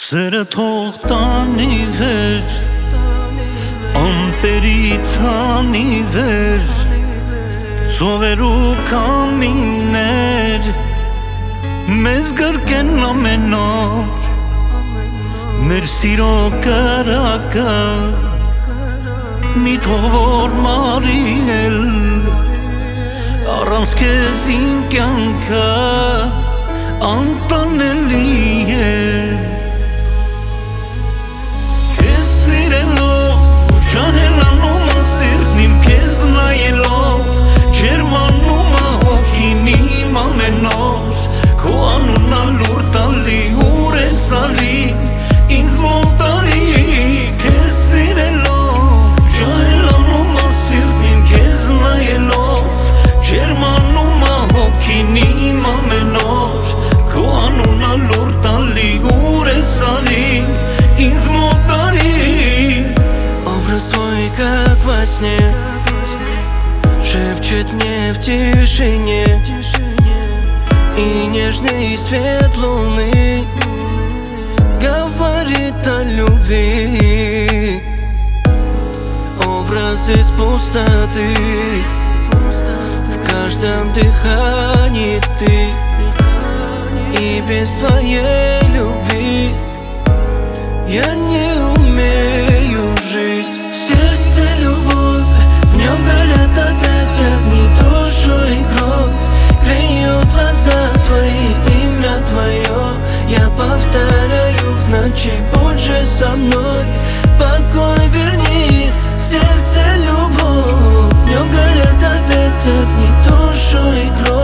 Սերը թող տանի վեր, ամպերից հանի վեր, ծովեր ու կամիներ, մեզ գրկեն ամեն օր, մեր սիրո կրակը, մի թող որ մարի էլ, առանց քեզ իմ կյանքը անտանելի է как во сне, шепчет мне в тишине, и нежный свет луны говорит о любви. Образ из пустоты, в каждом дыхании ты, и без твоей любви я не умею жить. В сердце любовь, в нем горят опять огни, душу и кровь, греют глаза твои, имя твое я повторяю в ночи. Будь же со мной, покой верни. В сердце любовь, в нем горят опять огни, душу и кровь.